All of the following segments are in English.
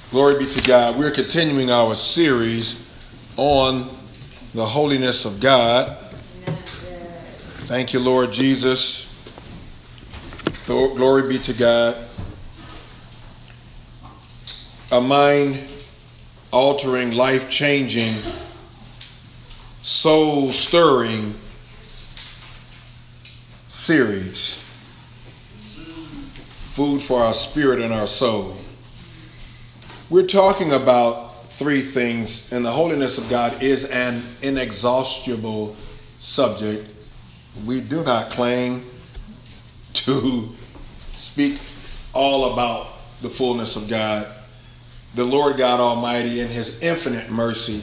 Glory be to God. We're continuing our series on the holiness of God. Thank you, Lord Jesus. Glory be to God. A mind-altering, life-changing, soul-stirring series. Food for our spirit and our soul. We're talking about three things, and the holiness of God is an inexhaustible subject. We do not claim to speak all about the fullness of God. The Lord God Almighty, in His infinite mercy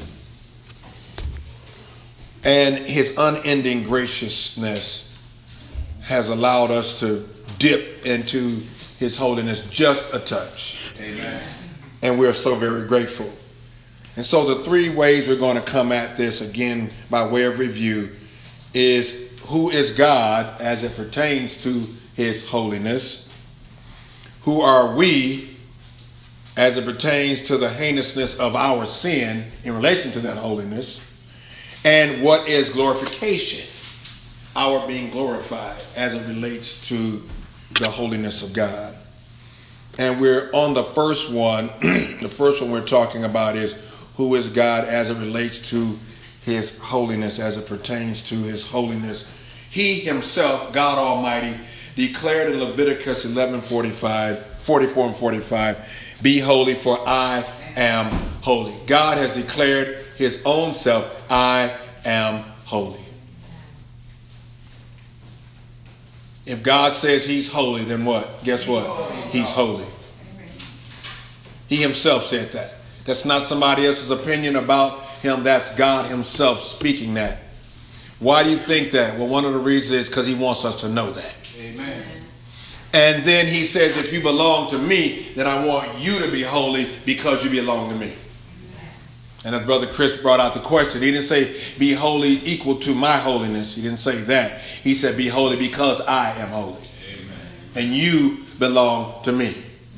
and His unending graciousness, has allowed us to dip into His holiness just a touch. Amen. And we're so very grateful. And so the three ways we're going to come at this, again, by way of review, is who is God as it pertains to His holiness? Who are we as it pertains to the heinousness of our sin in relation to that holiness? And what is glorification? Our being glorified as it relates to the holiness of God. And we're on the first one. The first one we're talking about is who is God as it relates to His holiness, as it pertains to His holiness. He Himself, God Almighty, declared in Leviticus 44 and 45, "Be holy, for I am holy." God has declared His own self, "I am holy." If God says He's holy, then what? Guess what? He's holy. He Himself said that. That's not somebody else's opinion about Him. That's God Himself speaking that. Why do you think that? Well, one of the reasons is because He wants us to know that. Amen. And then He says, if you belong to me, then I want you to be holy because you belong to me. And as Brother Chris brought out the question, he didn't say be holy equal to my holiness. He didn't say that. He said be holy because I am holy. Amen. And you belong to me.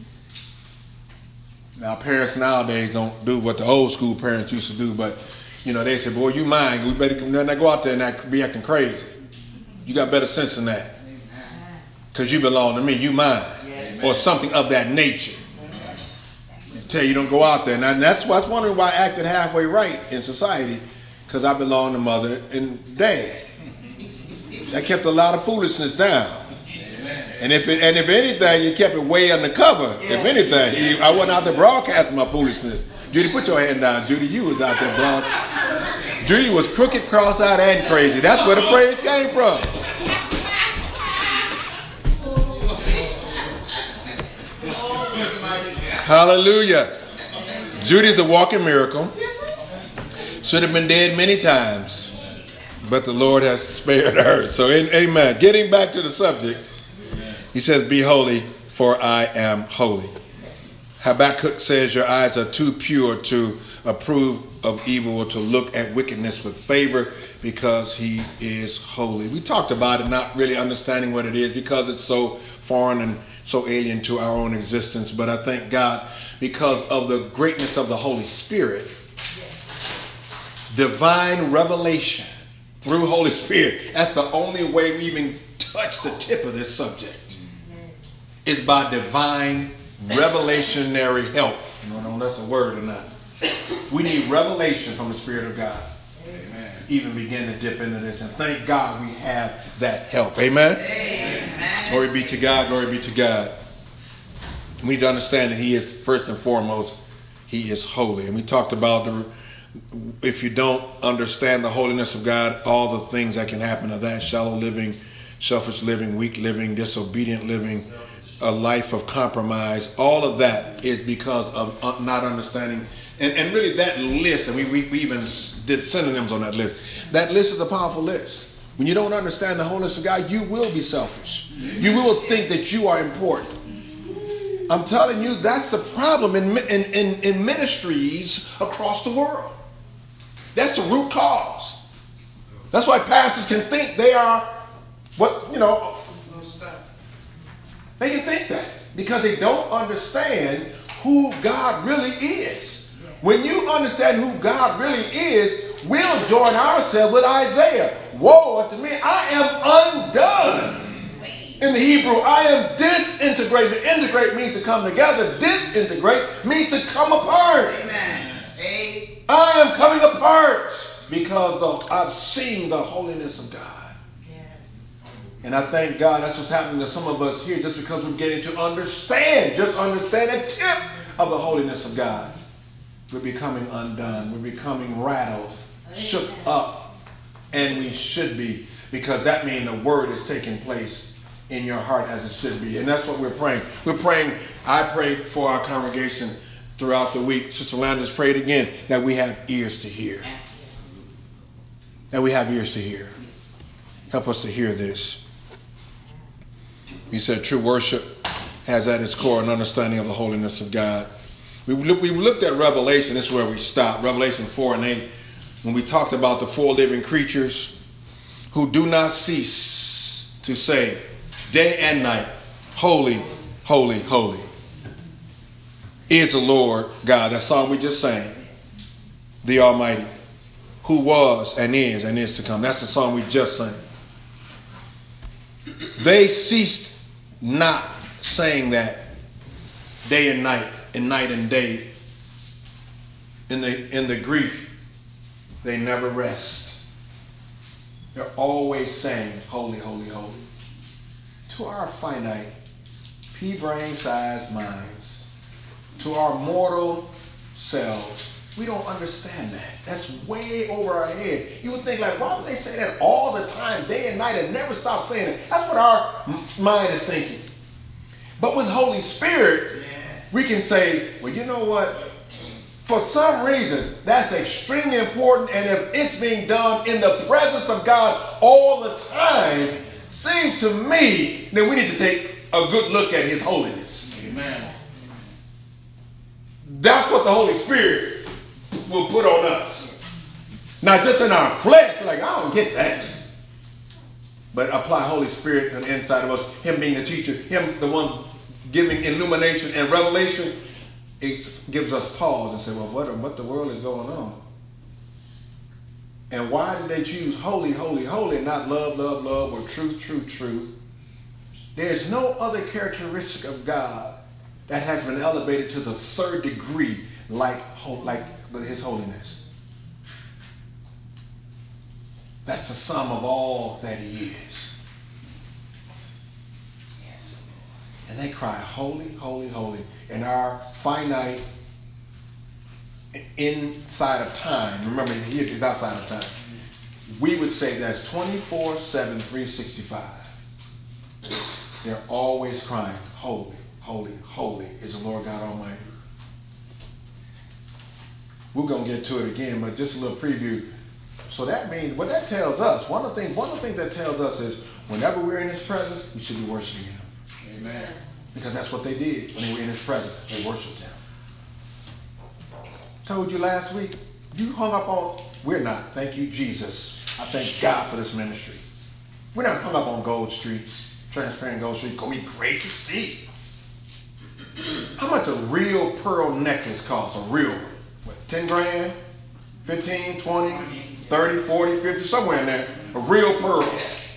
Now, parents nowadays don't do what the old school parents used to do, but, they say, boy, you mine. We better not go out there and be acting crazy. You got better sense than that. Because you belong to me. You mine. Amen. Or something of that nature. Tell you don't go out there. And that's why I was wondering why I acted halfway right in society, because I belong to mother and dad. That kept a lot of foolishness down. And if anything, you kept it way undercover. If anything, I wasn't out there broadcasting my foolishness. Judy, put your hand down. Judy, you was out there broadcasting. Judy was crooked, cross-eyed, and crazy. That's where the phrase came from. Hallelujah. Judy's a walking miracle. Should have been dead many times, but the Lord has spared her. So, amen. Getting back to the subject, he says, be holy, for I am holy. Habakkuk says, your eyes are too pure to approve of evil or to look at wickedness with favor, because he is holy. We talked about it, not really understanding what it is because it's so foreign and so alien to our own existence. But I thank God because of the greatness of the Holy Spirit. Divine revelation through Holy Spirit. That's the only way we even touch the tip of this subject. Is by divine revelationary help. I don't know if that's a word or not. We need revelation from the Spirit of God. Amen. Even begin to dip into this. And thank God we have that help. Amen? Amen. Glory be to God. Glory be to God. We need to understand that He is, first and foremost, He is holy. And we talked about if you don't understand the holiness of God, all the things that can happen to that: shallow living, selfish living, weak living, disobedient living, a life of compromise. All of that is because of not understanding. And really that list, and we even did synonyms on that list. That list is a powerful list. When you don't understand the holiness of God, you will be selfish. You will think that you are important. I'm telling you, that's the problem in ministries across the world. That's the root cause. That's why pastors can think they are they can think that because they don't understand who God really is. When you understand who God really is, we'll join ourselves with Isaiah. Woe unto me, I am undone. In the Hebrew, I am disintegrated. Integrate means to come together. Disintegrate means to come apart. Amen. I am coming apart because I've seen the holiness of God. And I thank God that's what's happening to some of us here, just because we're getting to understand, just understand a tip of the holiness of God. We're becoming undone. We're becoming rattled, shook up, and we should be, because that means the word is taking place in your heart as it should be. And that's what we're praying. We're praying. I prayed for our congregation throughout the week. Sister Landis prayed again that we have ears to hear. That we have ears to hear. Help us to hear this. He said true worship has at its core an understanding of the holiness of God. We looked at Revelation. This is where we stopped. Revelation 4 and 8. When we talked about the four living creatures who do not cease to say day and night, holy, holy, holy is the Lord God. That song we just sang. The Almighty, who was and is to come. That's the song we just sang. They ceased not saying that day and night and day. In the Greek, they never rest. They're always saying, holy, holy, holy. To our finite, pea-brain-sized minds, to our mortal selves, we don't understand that. That's way over our head. You would think, like, why would they say that all the time, day and night, and never stop saying it? That's what our mind is thinking. But with Holy Spirit, we can say, well, you know what? For some reason, that's extremely important, and if it's being done in the presence of God all the time, seems to me that we need to take a good look at His holiness. Amen. That's what the Holy Spirit will put on us. Not just in our flesh, like, I don't get that. But apply Holy Spirit on the inside of us, Him being the teacher, Him the one giving illumination and revelation. It gives us pause and say, well, what the world is going on? And why did they choose holy, holy, holy, and not love, love, love, or truth, truth, truth? There's no other characteristic of God that has been elevated to the third degree like His holiness. That's the sum of all that He is. And they cry, holy, holy, holy. In our finite inside of time, remember He is outside of time, we would say that's 24/7, 365. They're always crying, holy, holy, holy is the Lord God Almighty. We're going to get to it again, but just a little preview. So that means, what that tells us, one of the things that tells us is, whenever we're in His presence, we should be worshiping Him. Amen. Because that's what they did when they were in His presence. They worshiped Him. Told you last week, you hung up on, we're not, thank you, Jesus. I thank God for this ministry. We're not hung up on gold streets, transparent gold streets. Gonna be great to see. How much a real pearl necklace costs? A real one? What, 10 grand? 15, 20, 30, 40, 50, somewhere in there. A real pearl.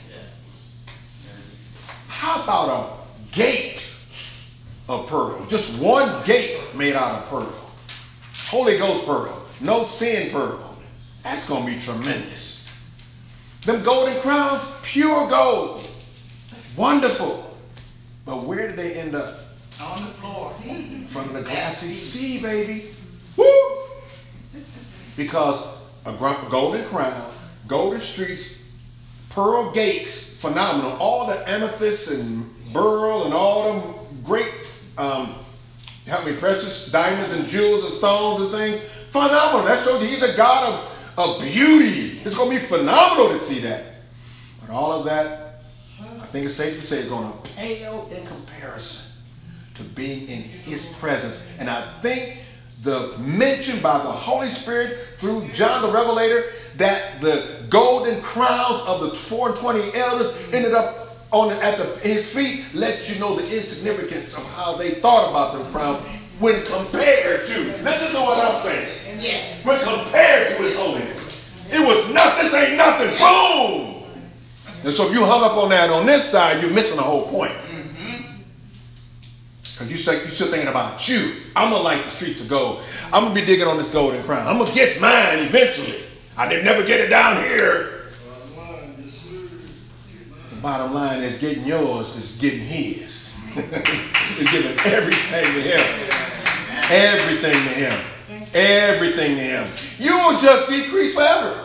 How about a gate of pearl? Just one gate made out of pearl. Holy Ghost pearl. No sin pearl. That's going to be tremendous. Them golden crowns, pure gold. Wonderful. But where did they end up? On the floor. From the glassy sea, baby. Woo! Because a golden crown, golden streets, pearl gates, phenomenal. All the amethyst and beryl and all them great, precious diamonds and jewels and stones and things. Phenomenal. That shows you He's a God of beauty. It's going to be phenomenal to see that. But all of that, I think it's safe to say, is going to pale in comparison to being in His presence. And I think the mention by the Holy Spirit through John the Revelator that the golden crowns of the 420 elders ended up His feet lets you know the insignificance of how they thought about them crowns when compared to, listen to what I'm saying. Yes. When compared to his holiness. It was nothing, this ain't nothing, boom. And so if you hung up on that on this side, you're missing the whole point. Because you're still thinking about you. I'm going to light the streets of gold. I'm going to be digging on this golden crown. I'm going to get mine eventually. I did never get it down here. The bottom line is getting yours is getting his. It's giving everything to him. Everything to him. Everything to him. You will just decrease forever.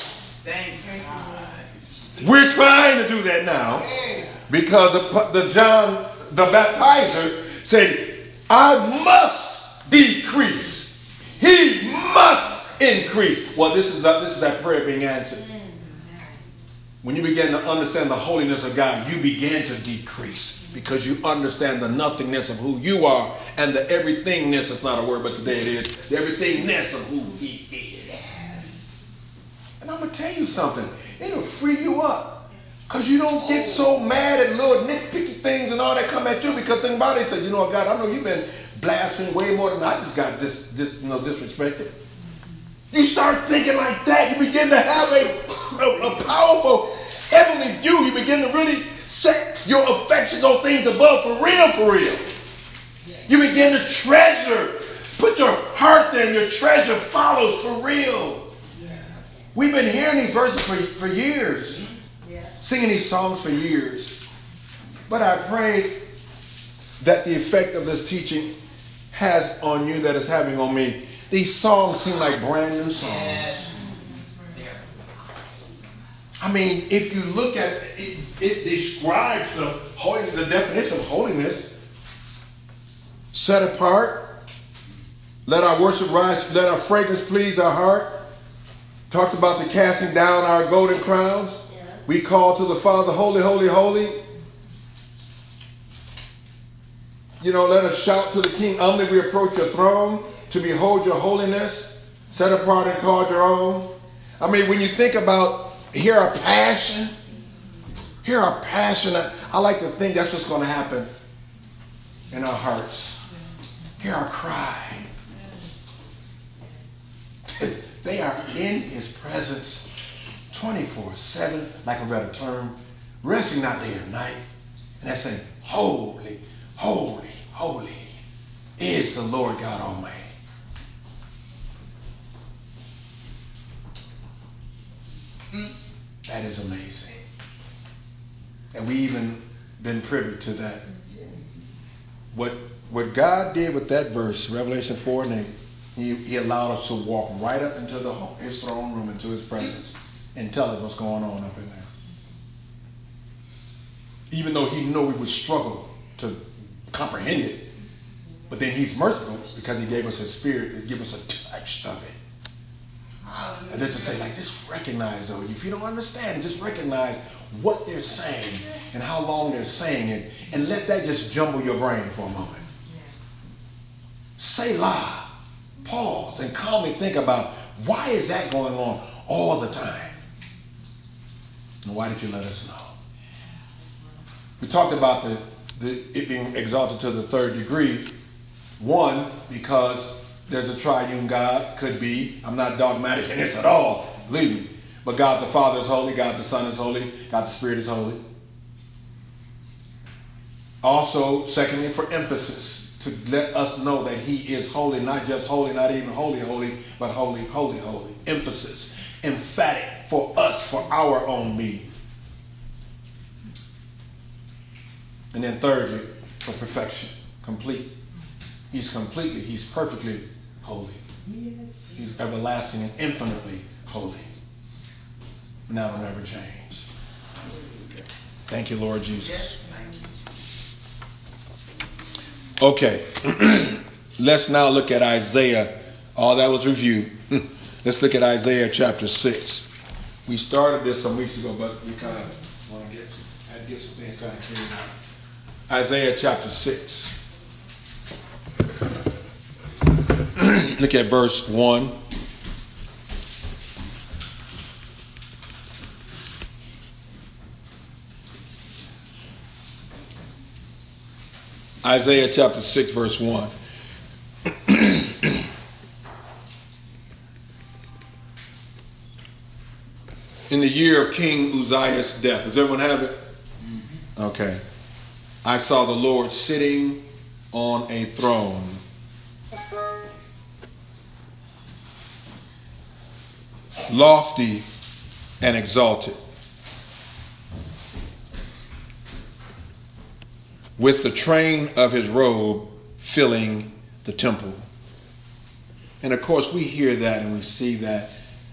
We're trying to do that now because the John the Baptizer said, I must decrease. He must increase. Well, this is that prayer being answered. When you begin to understand the holiness of God, you begin to decrease because you understand the nothingness of who you are and the everythingness, it's not a word, but today it is, the everythingness of who he is. And I'm going to tell you something. It'll free you up. Because you don't get so mad at little nitpicky things and all that come at you because think about it, say, you know what, God, I know you've been blasting way more than I just got disrespected. You start thinking like that. You begin to have a powerful heavenly view. You begin to really set your affections on things above for real, for real. You begin to treasure. Put your heart there and your treasure follows for real. We've been hearing these verses for years. Singing these songs for years. But I pray that the effect of this teaching has on you that it's having on me. These songs seem like brand new songs. I mean, if you look at it, it describes the definition of holiness. Set apart. Let our worship rise. Let our fragrance please our heart. Talks about the casting down our golden crowns. We call to the Father, holy, holy, holy. You know, let us shout to the King, humbly we approach your throne to behold your holiness, set apart and called your own. I mean, when you think about, hear our passion. I like to think that's what's going to happen in our hearts. Hear our cry. They are in his presence 24/7, like a better term, resting not day or night. And they say, holy, holy, holy is the Lord God Almighty. That is amazing. And we even been privy to that. What God did with that verse, Revelation 4 and 8, he allowed us to walk right up into his throne room, into his presence, and tell us what's going on up in there. Even though he knew we would struggle to comprehend it. But then he's merciful because he gave us his spirit to give us a touch of it. And then to say, like, just recognize, though, if you don't understand, just recognize what they're saying and how long they're saying it, and let that just jumble your brain for a moment. Selah, pause, and calmly think about, why is that going on all the time? And why did you let us know? We talked about it being exalted to the third degree. One, because there's a triune God, could be. I'm not dogmatic in this at all, believe me. But God the Father is holy, God the Son is holy, God the Spirit is holy. Also, secondly, for emphasis, to let us know that he is holy, not just holy, not even holy, holy, but holy, holy, holy. Emphasis, emphatic for us, for our own being. And then thirdly, for perfection, complete. He's perfectly holy. He's everlasting and infinitely holy. Now will never change. Thank you, Lord Jesus. Okay. Let's now look at Isaiah. All that was review. Let's look at Isaiah chapter 6. We started this some weeks ago, but we kind of want to get some things kind of cleared out. Isaiah chapter 6. Look at verse 1. Isaiah chapter 6, verse 1. in the year of King Uzziah's death. Does everyone have it? Okay. I saw the Lord sitting on a throne, lofty and exalted, with the train of his robe filling the temple. And of course, we hear that and we see that.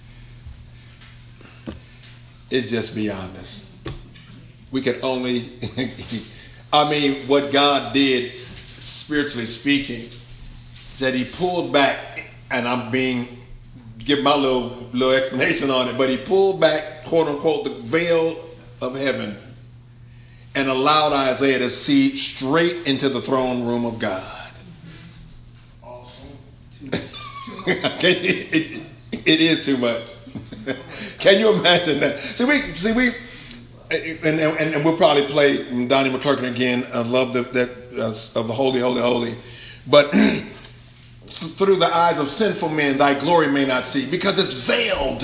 It's just beyond us. We can only, what God did, spiritually speaking, that he pulled back, and I'm give my little explanation on it, but he pulled back, quote unquote, the veil of heaven and allowed Isaiah to see straight into the throne room of God. It is too much. Can you imagine that? See, we, and we'll probably play Donnie McClurkin again. I love that of the holy, holy, holy. But through the eyes of sinful men, thy glory may not see, because it's veiled.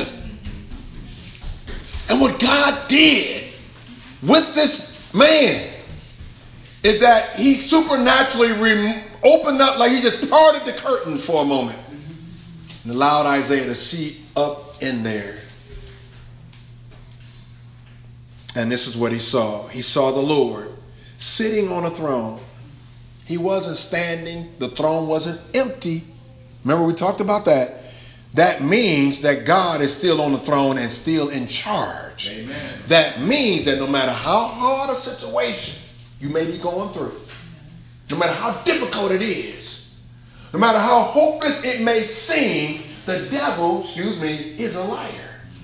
And what God did with this man is that he supernaturally opened up, like he just parted the curtain for a moment and allowed Isaiah to see up in there. And this is what he saw. He saw the Lord sitting on a throne. He wasn't standing. The throne wasn't empty. Remember, we talked about that. That means that God is still on the throne and still in charge. Amen. That means that no matter how hard a situation you may be going through, no matter how difficult it is, no matter how hopeless it may seem, the devil, is a liar.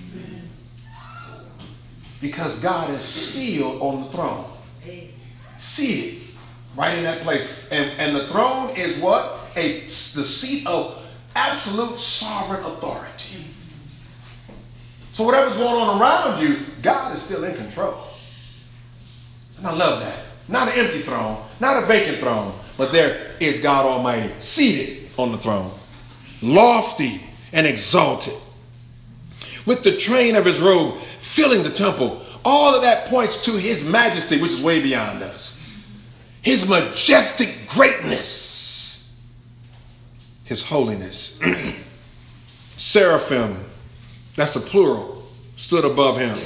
Because God is still on the throne, seated right in that place. And the throne is what? The seat of absolute sovereign authority. So whatever's going on around you, God is still in control. And I love that. Not an empty throne, not a vacant throne, but there is God Almighty seated on the throne, lofty and exalted, with the train of his robe filling the temple. All of that points to his majesty, which is way beyond us. His majestic greatness, his holiness. Seraphim, that's a plural, stood above him.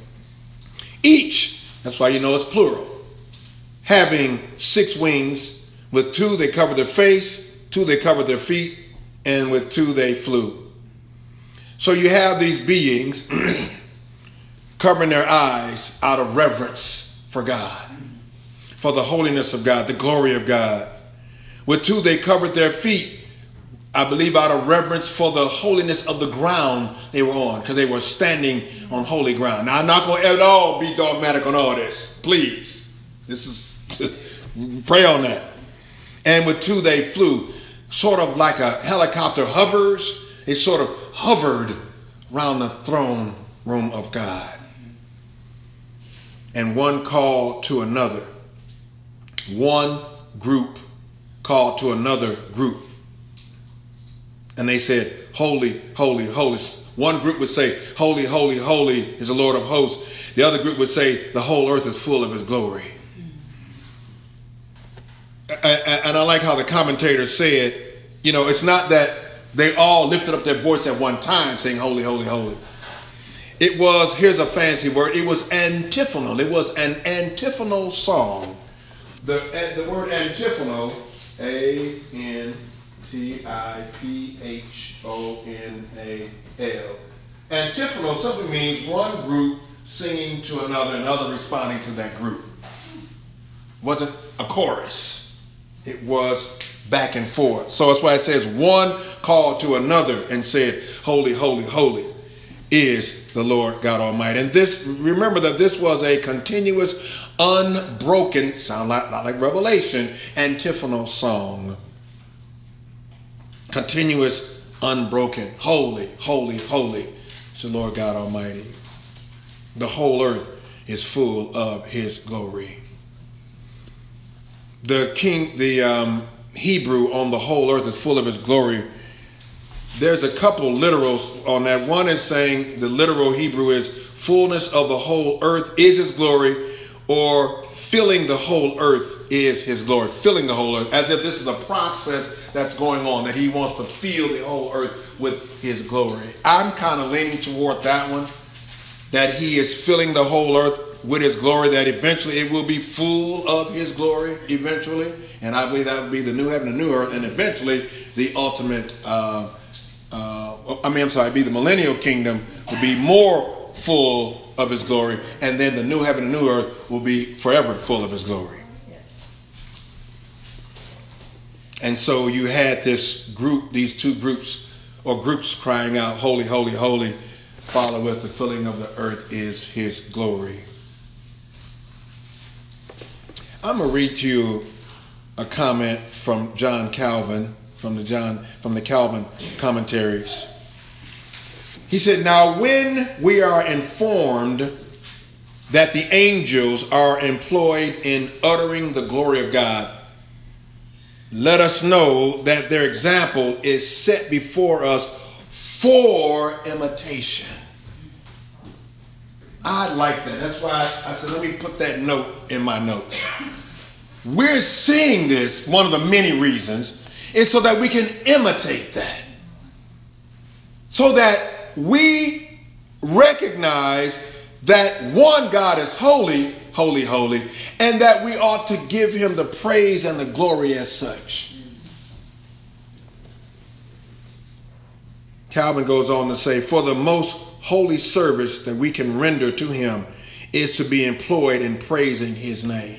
Each, that's why you know it's plural, having 6 wings. With 2 they covered their face, 2 they covered their feet, and with 2 they flew. So you have these beings covering their eyes out of reverence for God, for the holiness of God, the glory of God. With 2 they covered their feet, I believe out of reverence for the holiness of the ground they were on, because they were standing on holy ground. Now, I'm not going to at all be dogmatic on all this. Please. This is, pray on that. And with 2 they flew, sort of like a helicopter hovers. They sort of hovered around the throne room of God. And one called to another. One group called to another group. And they said, holy, holy, holy. One group would say, holy, holy, holy is the Lord of hosts. The other group would say, the whole earth is full of his glory. And I like how the commentator said, it's not that they all lifted up their voice at one time saying, holy, holy, holy. It was, here's a fancy word, it was antiphonal. It was an antiphonal song. The word antiphonal, A-N-T-I-P-H-O-N-A-L. Antiphonal simply means one group singing to another, another responding to that group. It wasn't a chorus. It was back and forth. So that's why it says one called to another and said, holy, holy, holy is the Lord God Almighty. And remember that this was a continuous, unbroken, sound like Revelation, antiphonal song. Continuous, unbroken, holy, holy, holy is the Lord God Almighty. The whole earth is full of his glory. The Hebrew on the whole earth is full of his glory. There's a couple literals on that. One is saying the literal Hebrew is fullness of the whole earth is his glory, or filling the whole earth is his glory. Filling the whole earth, as if this is a process that's going on, that he wants to fill the whole earth with his glory. I'm kind of leaning toward that one, that he is filling the whole earth with his glory, that eventually it will be full of his glory eventually. And I believe that would be the new heaven and new earth, and eventually the ultimate, be the millennial kingdom will be more full of his glory, and then the new heaven and new earth will be forever full of his glory. Yes. And so you had this group, these two groups, or groups crying out, holy, holy, holy, Father, with the filling of the earth is his glory. I'm going to read to you a comment from John Calvin, from the Calvin commentaries. He said, now when we are informed that the angels are employed in uttering the glory of God, let us know that their example is set before us for imitation. I like that. That's why I said, let me put that note in my notes. We're seeing this, one of the many reasons, is so that we can imitate that. So that we recognize that one, God is holy, holy, holy, and that we ought to give him the praise and the glory as such. Calvin goes on to say, for the most holy service that we can render to him is to be employed in praising his name.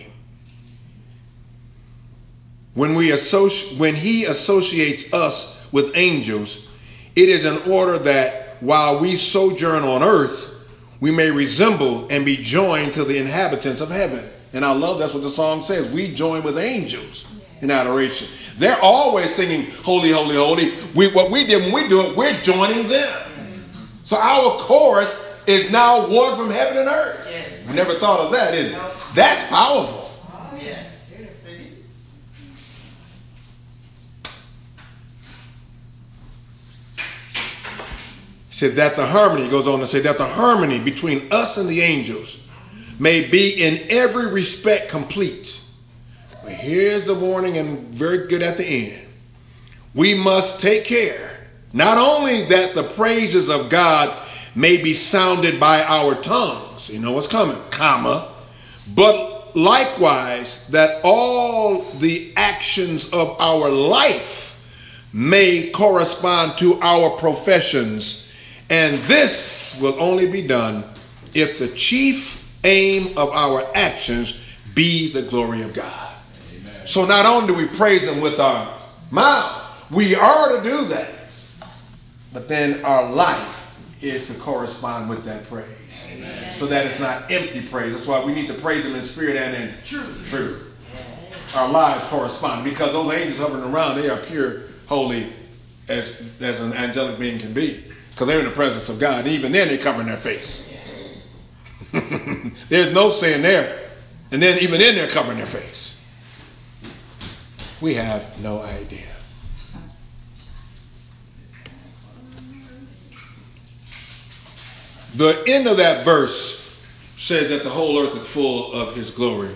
When he associates us with angels, it is in order that while we sojourn on earth, we may resemble and be joined to the inhabitants of heaven. And I love that's what the song says. We join with angels in adoration. They're always singing, holy, holy, holy. What we did when we do it, we're joining them. So our chorus is now one from heaven and earth. We never thought of that, is it? That's powerful. Yes. Said that the harmony, he goes on to say that the harmony between us and the angels may be in every respect complete. But here's the warning, and very good at the end. We must take care, not only that the praises of God may be sounded by our tongues, you know what's coming, comma, but likewise that all the actions of our life may correspond to our professions. And this will only be done if the chief aim of our actions be the glory of God. Amen. So not only do we praise him with our mouth, we are to do that, but then our life is to correspond with that praise. Amen. So that it's not empty praise. That's why we need to praise him in spirit and in truth. Our lives correspond, because those angels hovering around, they are pure, holy as an angelic being can be. Because they're in the presence of God. Even then, they're covering their face. There's no sin there. And then even then, they're covering their face. We have no idea. The end of that verse says that the whole earth is full of his glory.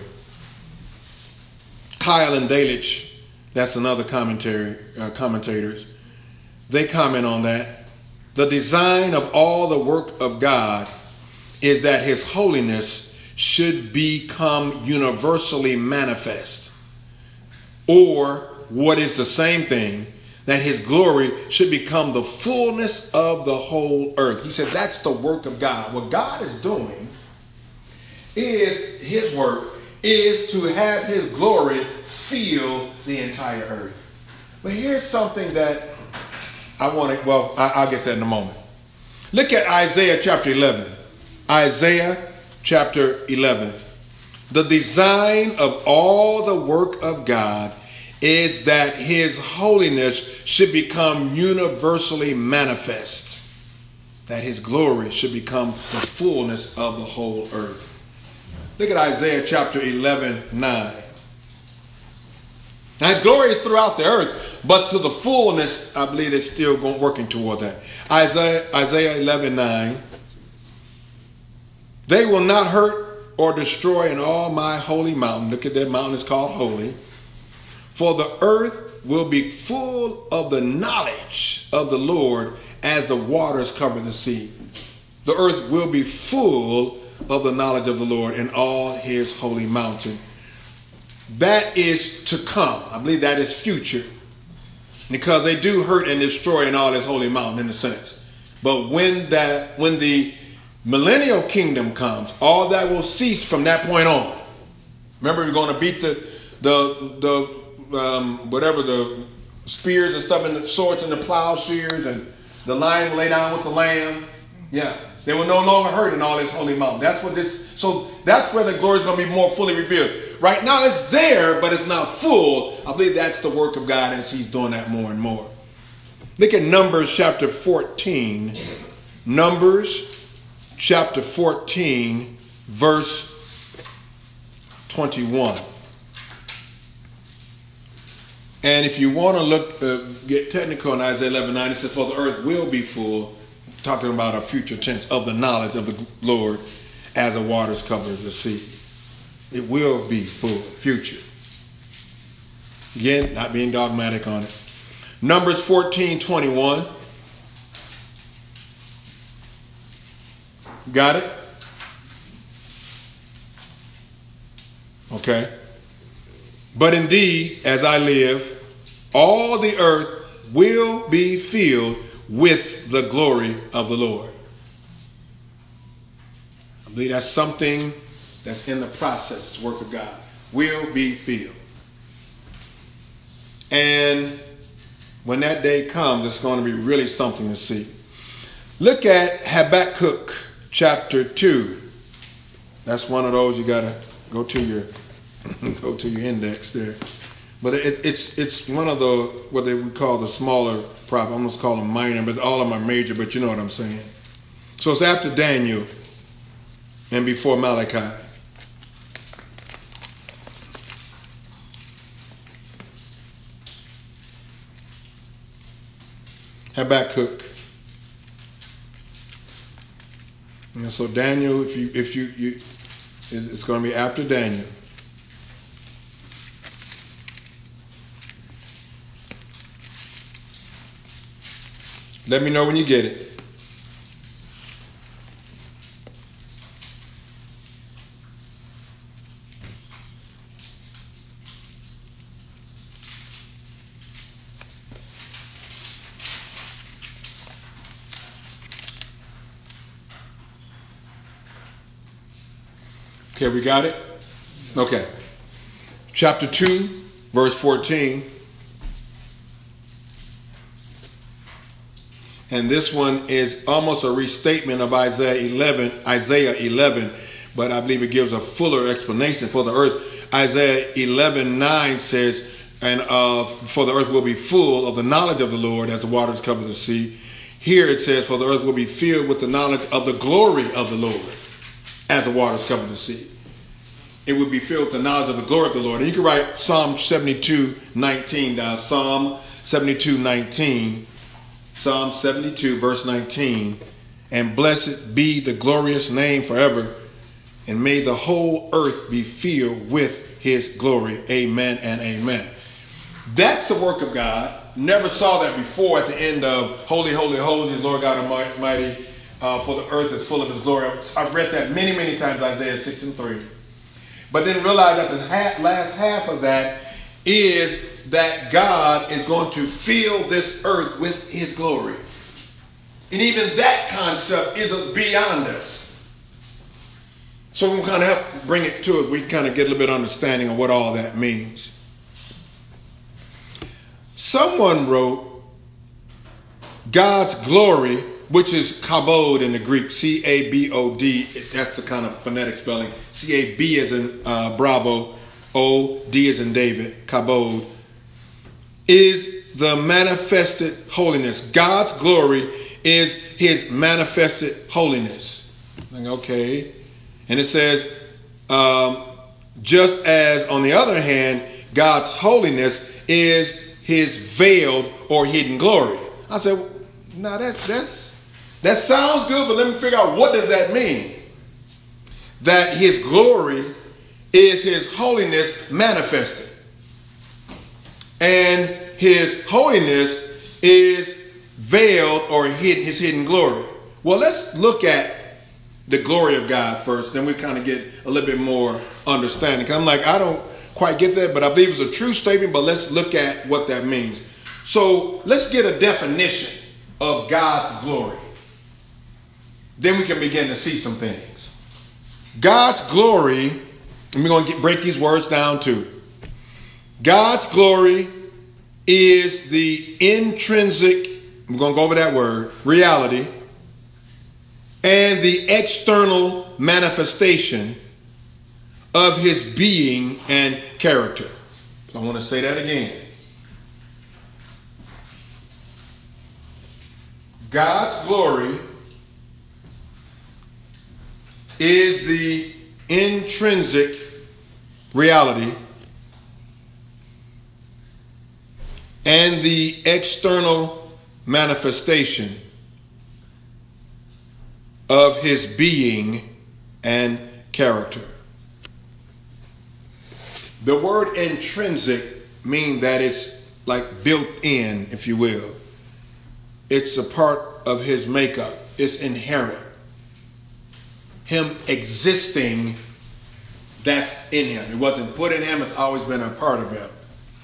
Kyle and Delitzsch, that's another commentators, they comment on that. The design of all the work of God is that his holiness should become universally manifest. Or, what is the same thing, that his glory should become the fullness of the whole earth. He said that's the work of God. What God is doing is, his work is to have his glory fill the entire earth. But here's something that I'll get to that in a moment. Look at Isaiah chapter 11. Isaiah chapter 11. The design of all the work of God is that his holiness should become universally manifest. That his glory should become the fullness of the whole earth. Look at Isaiah chapter 11:9. Now his glory is throughout the earth, but to the fullness, I believe it's still working toward that. Isaiah 11:9. They will not hurt or destroy in all my holy mountain. Look at that mountain, it's called holy. For the earth will be full of the knowledge of the Lord as the waters cover the sea. The earth will be full of the knowledge of the Lord in all his holy mountain. That is to come. I believe that is future. Because they do hurt and destroy in all his holy mountain in a sense. But when the millennial kingdom comes, all that will cease from that point on. Remember, we're going to beat the whatever the spears and stuff and the swords and the plowshares, and the lion will lay down with the lamb. Yeah, they will no longer hurt in all his holy mountain. That's what this. So that's where the glory is going to be more fully revealed. Right now it's there, but it's not full. I believe that's the work of God as he's doing that more and more. Look at Numbers chapter 14. Numbers chapter 14, verse 21. And if you want to look, get technical in Isaiah 11:9, it says, for the earth will be full, talking about a future tense, of the knowledge of the Lord as the waters cover the sea. It will be full, future. Again, not being dogmatic on it. Numbers 14:21. Got it? Okay. But indeed, as I live, all the earth will be filled with the glory of the Lord. I believe that's something that's in the process, work of God. Will be filled. And when that day comes, it's going to be really something to see. Look at Habakkuk chapter 2. That's one of those you got to go to your index there. But it's one of the, what they would call the smaller prophets. I almost call them minor, but all of them are major, but you know what I'm saying. So it's after Daniel and before Malachi. Habakkuk. And so Daniel, if you it's going to be after Daniel. Let me know when you get it. Okay, we got it? Okay. Chapter 2, verse 14. And this one is almost a restatement of Isaiah 11, but I believe it gives a fuller explanation for the earth. Isaiah 11:9 says, and for the earth will be full of the knowledge of the Lord as the waters cover the sea. Here it says, for the earth will be filled with the knowledge of the glory of the Lord as the waters cover the sea. It would be filled with the knowledge of the glory of the Lord. And you can write Psalm 72:19 down. Psalm 72:19. Psalm 72, verse 19. And blessed be the glorious name forever, and may the whole earth be filled with his glory. Amen and amen. That's the work of God. Never saw that before at the end of Holy, Holy, Holy, Lord God Almighty, for the earth is full of his glory. I've read that many, many times, Isaiah 6:3. But then realize that the last half of that is that God is going to fill this earth with his glory. And even that concept isn't beyond us. So we'll kind of help bring it to it. We kind of get a little bit of understanding of what all that means. Someone wrote God's glory, which is kabod in the Greek, C-A-B-O-D. That's the kind of phonetic spelling. C-A-B as in Bravo, O-D as in David, kabod, is the manifested holiness. God's glory is his manifested holiness. Okay. And it says, just as on the other hand, God's holiness is his veiled or hidden glory. I said, now that sounds good, but let me figure out, what does that mean? that his glory is his holiness manifested. And his holiness is veiled or hidden, his hidden glory. Well, let's look at the glory of God first, then we kind of get a little bit more understanding. 'Cause I'm like, I don't quite get that, but I believe it's a true statement, but let's look at what that means. So let's get a definition of God's glory. Then we can begin to see some things. God's glory, and we're going to break these words down too. God's glory is the intrinsic, we're going to go over that word, reality, and the external manifestation of his being and character. So I want to say that again. God's glory is the intrinsic reality and the external manifestation of his being and character. The word intrinsic means that it's like built in, if you will. It's a part of his makeup. It's inherent. Him existing, that's in him. It wasn't put in him, it's always been a part of him.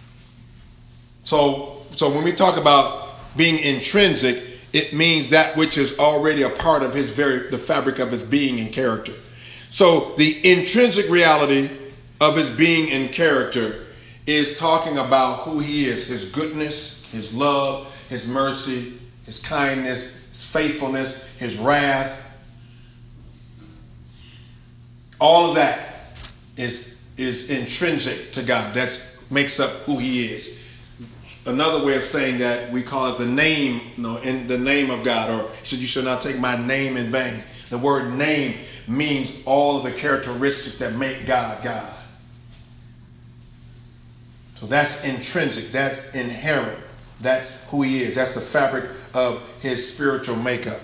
So when we talk about being intrinsic, it means that which is already a part of the fabric of his being and character. So the intrinsic reality of his being and character is talking about who he is, his goodness, his love, his mercy, his kindness, his faithfulness, his wrath. All of that is intrinsic to God. That makes up who he is. Another way of saying that, we call it the name, in the name of God, or you should not take my name in vain. The word name means all of the characteristics that make God God. So that's intrinsic, that's inherent, that's who he is. That's the fabric of his spiritual makeup.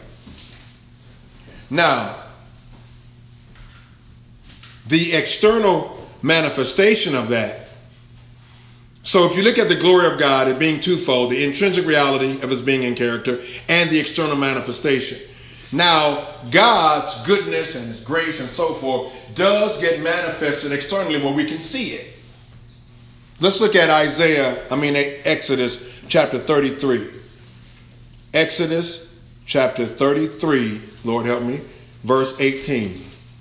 Now, the external manifestation of that. So if you look at the glory of God, it being twofold, the intrinsic reality of his being and character and the external manifestation. Now, God's goodness and his grace and so forth does get manifested externally where we can see it. Let's look at Exodus chapter 33. Exodus chapter 33, Lord help me, verse 18.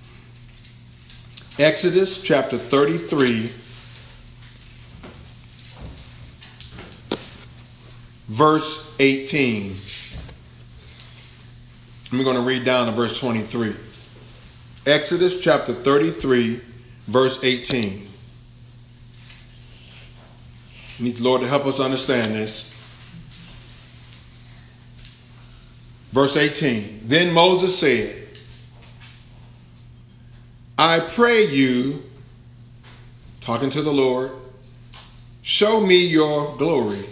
Exodus chapter 33, verse 18. I'm going to read down to verse 23. Exodus chapter 33, verse 18. We need the Lord to help us understand this. Verse 18. Then Moses said, I pray you, talking to the Lord, show me your glory.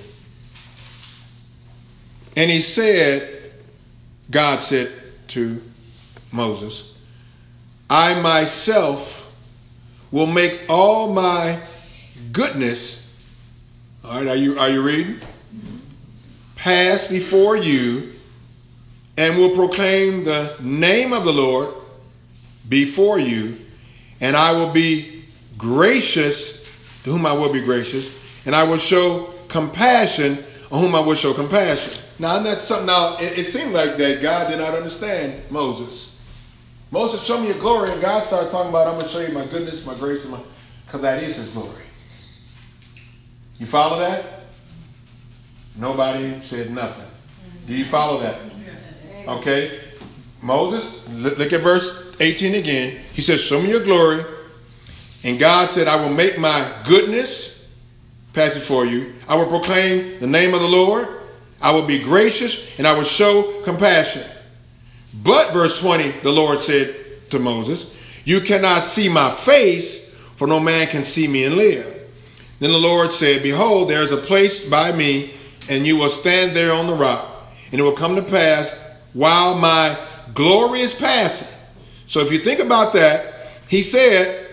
And he said, God said to Moses, I myself will make all my goodness, all right, are you reading? Pass before you, and will proclaim the name of the Lord before you, and I will be gracious to whom I will be gracious, and I will show compassion on whom I will show compassion. Now, that's something. Now, it seemed like that God did not understand Moses. Moses, show me your glory, and God started talking about, I'm going to show you my goodness, my grace, because that is his glory. You follow that? Nobody said nothing. Do you follow that? Okay. Moses, look at verse 18 again. He says, show me your glory. And God said, I will make my goodness pass before you. I will proclaim the name of the Lord. I will be gracious, and I will show compassion. But, verse 20, the Lord said to Moses, you cannot see my face, for no man can see me and live. Then the Lord said, behold, there is a place by me, and you will stand there on the rock. And it will come to pass while my glory is passing. So if you think about that, He said,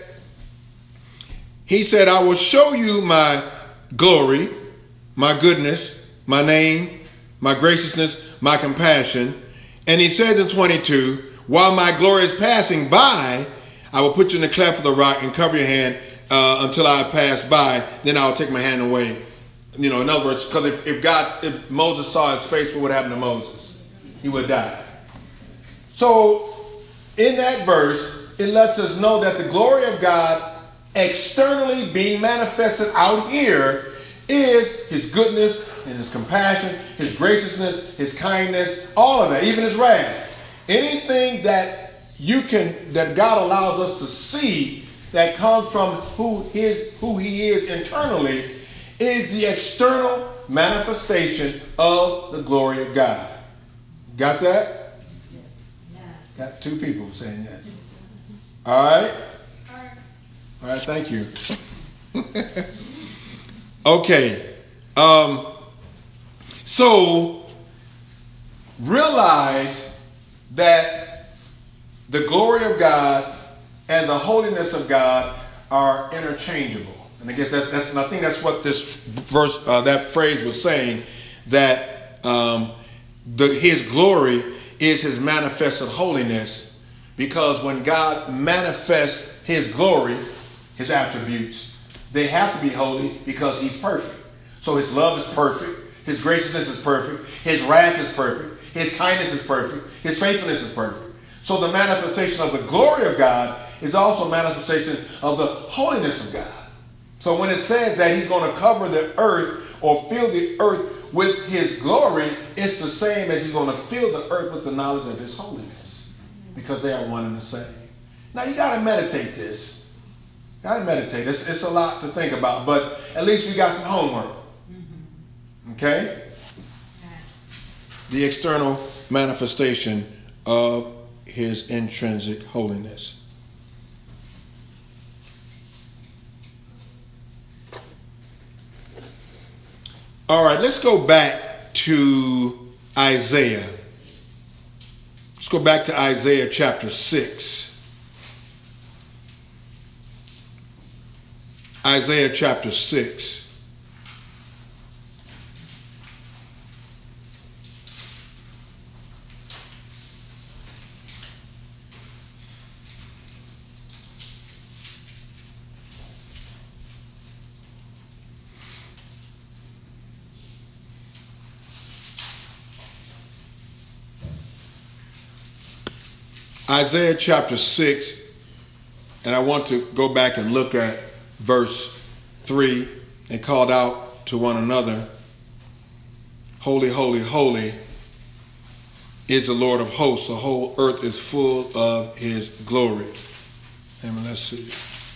I will show you my glory, my goodness, my name, my graciousness, my compassion. And he says in 22, while my glory is passing by, I will put you in the cleft of the rock and cover your hand until I pass by. Then I'll take my hand away. In other words, because if Moses saw his face, what would happen to Moses? He would die. So in that verse, it lets us know that the glory of God externally being manifested out here is his goodness and his compassion, his graciousness, his kindness, all of that, even his wrath. Anything that that God allows us to see that comes from who he is internally is the external manifestation of the glory of God. Got that? Yeah. Got two people saying yes. All right? All right, thank you. Okay. So realize that the glory of God and the holiness of God are interchangeable. And I guess I think that's what this verse, that phrase was saying, that his glory is his manifested holiness, because when God manifests his glory, his attributes, they have to be holy because he's perfect. So his love is perfect, his graciousness is perfect, his wrath is perfect, his kindness is perfect, his faithfulness is perfect. So the manifestation of the glory of God is also a manifestation of the holiness of God. So when it says that he's going to cover the earth or fill the earth with his glory, it's the same as he's going to fill the earth with the knowledge of his holiness, because they are one and the same. Now you got to meditate this. Got to meditate. It's a lot to think about, but at least we got some homework. Okay? The external manifestation of his intrinsic holiness. All right, let's go back to Isaiah. Let's go back to Isaiah chapter 6. Isaiah chapter 6. Isaiah chapter 6, and I want to go back and look at verse 3. They called out to one another, holy, holy, holy is the Lord of hosts. The whole earth is full of his glory. And let's see.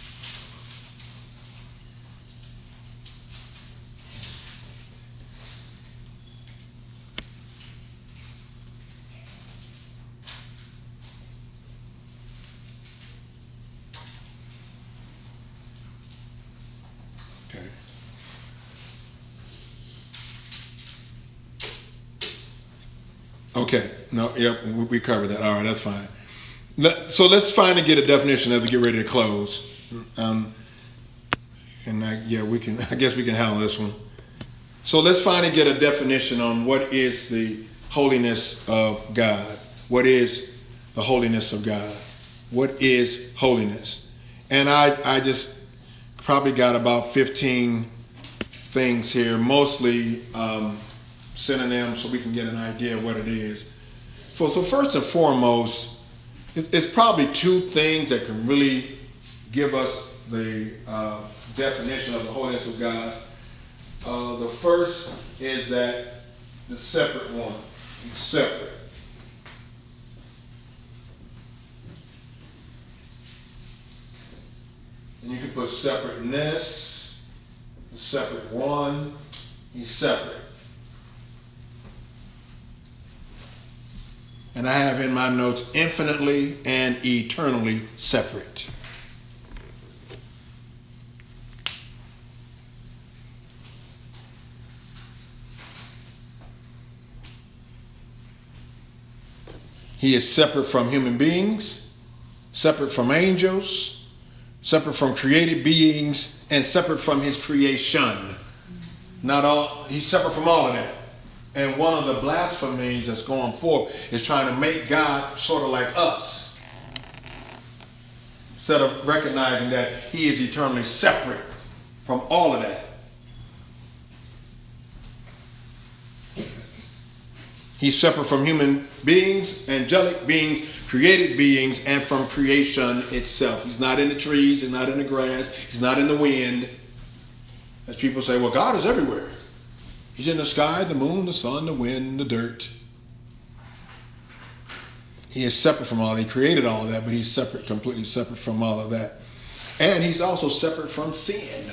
Okay. No, yep, we covered that. All right, that's fine. So let's finally get a definition as we get ready to close. We can. I guess we can handle this one. So let's finally get a definition on what is the holiness of God. What is the holiness of God? What is holiness? And I just probably got about 15 things here, mostly synonyms, so we can get an idea of what it is. So first and foremost, it's probably two things that can really give us the definition of the holiness of God. The first is that the separate one. He's separate. And you can put separateness, the separate one. He's separate. And I have in my notes, infinitely and eternally separate. He is separate from human beings. separate from angels, separate from created beings, and separate from his creation. He's separate from all of that. And one of the blasphemies that's going forth is trying to make God sort of like us, instead of recognizing that he is eternally separate from all of that. He's separate from human beings, angelic beings, created beings, and from creation itself. He's not in the trees, he's not in the grass, he's not in the wind. As people say, well, God is everywhere. He's in the sky, the moon, the sun, the wind, the dirt. He is separate from all. He created all of that, but he's separate, completely separate from all of that. And he's also separate from sin.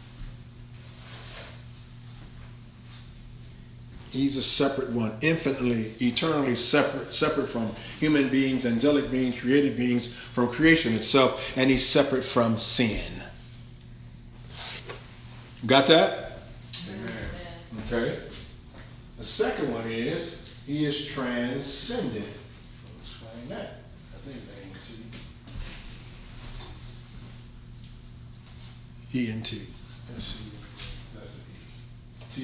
He's a separate one, infinitely, eternally separate from human beings, angelic beings, created beings, from creation itself, and he's separate from sin. Got that? Okay. The second one is he is transcendent. I'll explain that. I think E-N-T. Let's see. That's an E.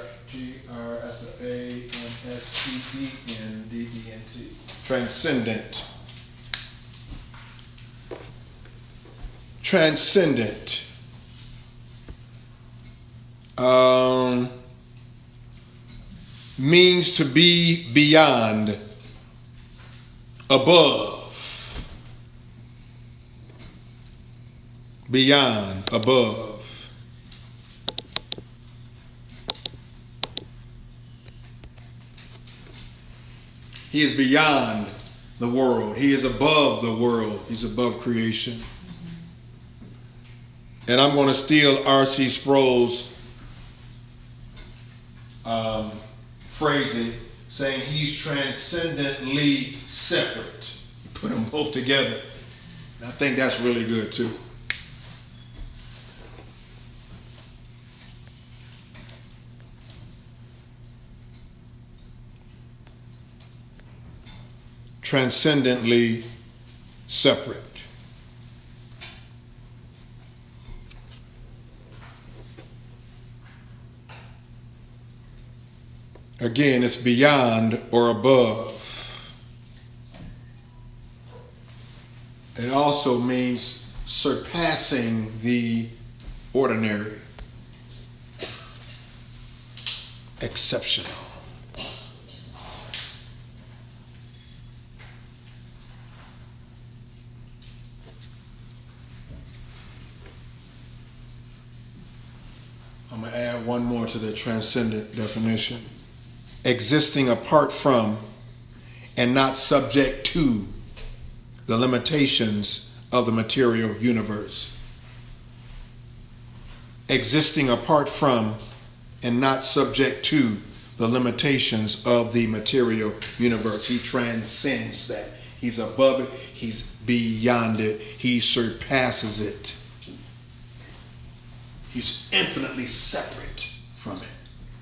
T-R-G-R-S-A-N-S-C-E-N-D-E-N-T. Transcendent. Transcendent. Means to be beyond, above, beyond, above. He is beyond the world. He is above the world. He's above creation. And I'm going to steal R.C. Sproul's phrasing, saying he's transcendently separate. Put them both together. And I think that's really good too. Transcendently separate. Again, it's beyond or above. It also means surpassing the ordinary. Exceptional. I'm going to add one more to the transcendent definition. Existing apart from and not subject to the limitations of the material universe. Existing apart from and not subject to the limitations of the material universe. He transcends that. He's above it. He's beyond it. He surpasses it. He's infinitely separate from it.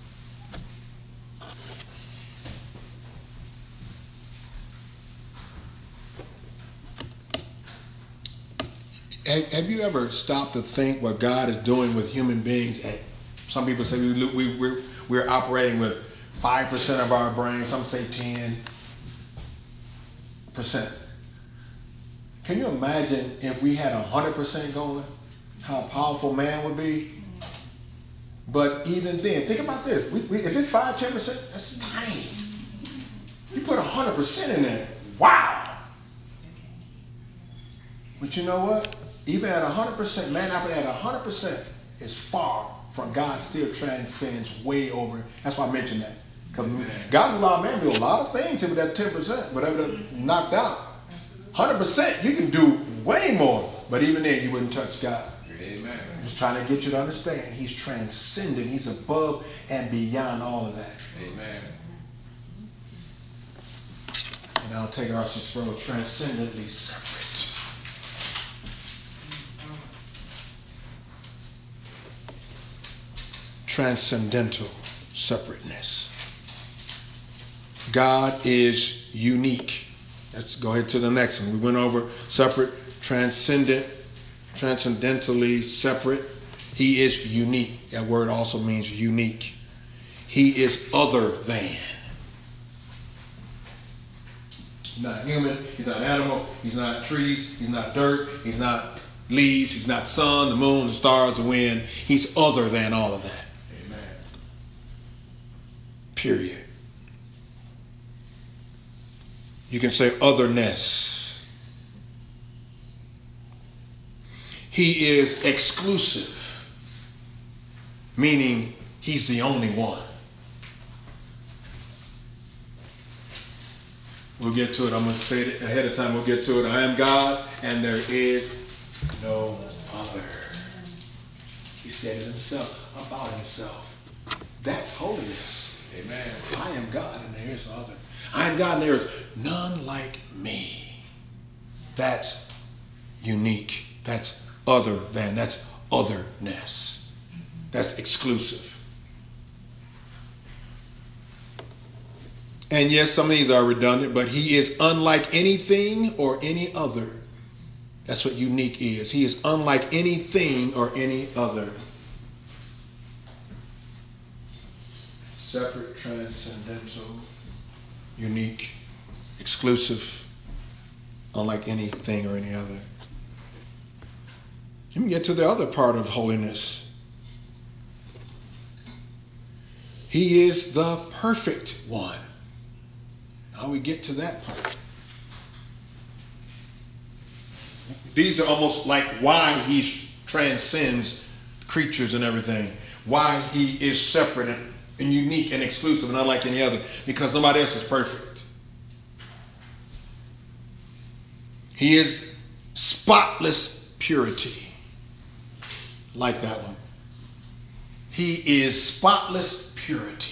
Have you ever stopped to think what God is doing with human beings? Some people say we're operating with 5% of our brain. Some say 10%. Can you imagine if we had 100% going? How powerful man would be? But even then, think about this. If it's 5-10%, that's tiny. You put 100% in there. Wow. But you know what? Even at 100%, man operating at 100% is far from God. Still transcends way over. That's why I mentioned that. Because God's allowed man to do a lot of things with that 10%, whatever knocked out. 100%, you can do way more. But even then, you wouldn't touch God. Amen. I'm just trying to get you to understand. He's transcendent. He's above and beyond all of that. Amen. And I'll take our Sproul, transcendently separate. Transcendental separateness. God is unique Let's go ahead to the next one. We went over separate, transcendent, transcendentally separate. He is unique. That word also means unique. He is other than. He's not human. He's not animal. He's not trees. He's not dirt. He's not leaves. He's not sun, the moon, the stars, the wind. He's other than all of that. Amen. Period. You can say otherness. He is exclusive, meaning he's the only one. We'll get to it. I'm going to say it ahead of time. We'll get to it. I am God, and there is no other. He said it himself, about himself. That's holiness. Amen. I am God, and there is no other. I am God, and there is none like me. That's unique. That's other than. That's otherness. That's exclusive. And yes, some of these are redundant, but he is unlike anything or any other. That's what unique is. He is unlike anything or any other. Separate, transcendental, unique, exclusive, unlike anything or any other. Let me get to the other part of holiness. He is the perfect one. How we get to that part? These are almost like why he transcends creatures and everything. Why he is separate and unique and exclusive and unlike any other. Because nobody else is perfect. He is spotless purity. Like that one. He is spotless purity.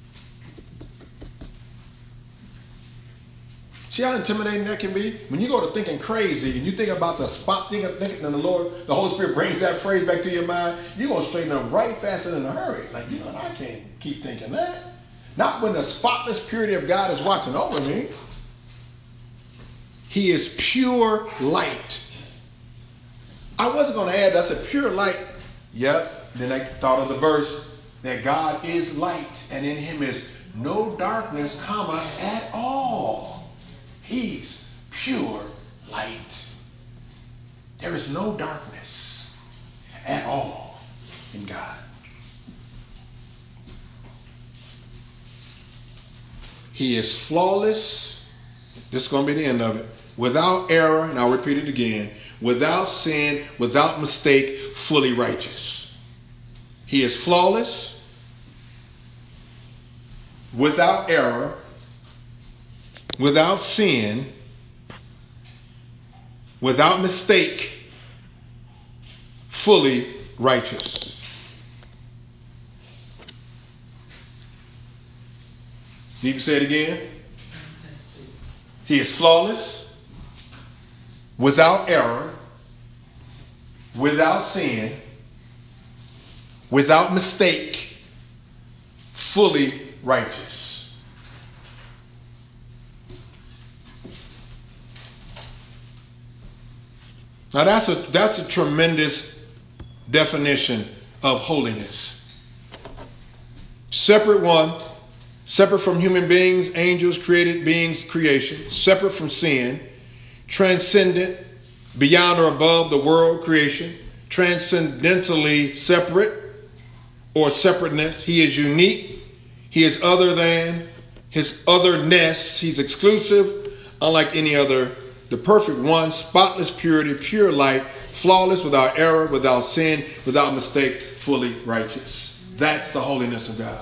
See how intimidating that can be? When you go to thinking crazy and you think about the spot thing of thinking, and the Holy Spirit brings that phrase back to your mind, you're going to straighten up right fast and in a hurry. Like, I can't keep thinking that. Not when the spotless purity of God is watching over me. He is pure light. I wasn't going to add, that's a pure light. Yep. Then I thought of the verse that God is light and in him is no darkness, at all. He's pure light. There is no darkness at all in God. He is flawless. This is going to be the end of it. Without error, and I'll repeat it again. Without sin, without mistake, fully righteous. He is flawless, without error, without sin, without mistake, fully righteous. Need to say it again? He is flawless, without error, without sin, without mistake, fully righteous. Now that's a tremendous definition of holiness. Separate one, separate from human beings, angels, created beings, creation, separate from sin, transcendent, beyond or above the world, creation, transcendentally separate or separateness. He is unique. He is other than. His otherness, he's exclusive, unlike any other. The perfect one, spotless purity, pure light, flawless, without error, without sin, without mistake, fully righteous. That's the holiness of God.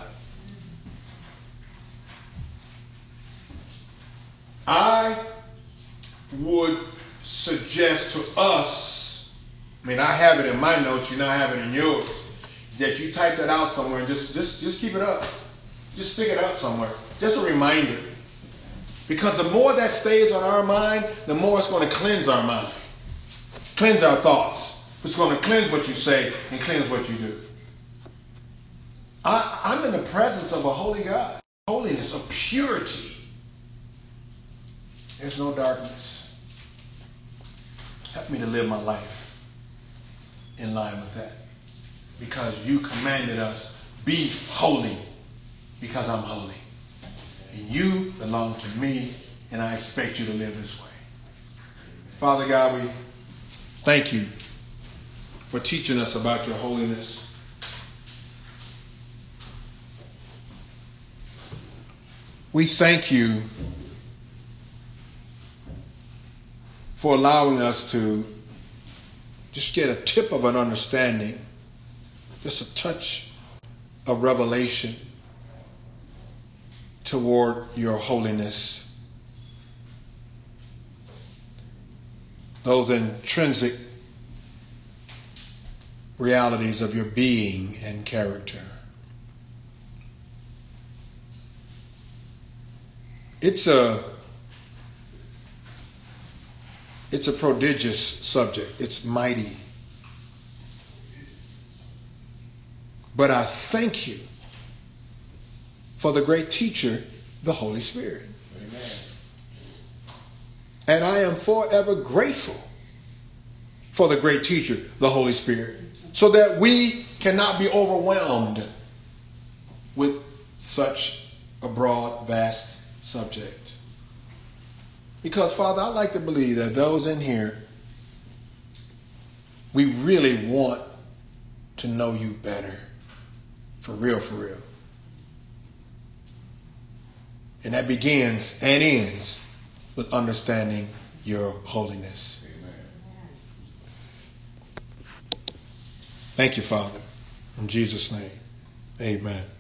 I would suggest to us, I have it in my notes, you now have it in yours, that you type that out somewhere and just keep it up. Just stick it up somewhere. Just a reminder. Because the more that stays on our mind, the more it's going to cleanse our mind. Cleanse our thoughts. It's going to cleanse what you say and cleanse what you do. I'm in the presence of a holy God. Holiness, of purity. There's no darkness. Help me to live my life in line with that. Because you commanded us, be holy because I'm holy. And you belong to me, and I expect you to live this way. Father God, we thank you for teaching us about your holiness. We thank you for allowing us to just get a tip of an understanding, just a touch of revelation toward your holiness. Those intrinsic realities of your being and character. It's a prodigious subject. It's mighty. But I thank you for the great teacher, the Holy Spirit. Amen. And I am forever grateful for the great teacher, the Holy Spirit, so that we cannot be overwhelmed with such a broad, vast subject. Because, Father, I like to believe that those in here, we really want to know you better. For real, for real. And that begins and ends with understanding your holiness. Amen. Thank you, Father. In Jesus' name, amen.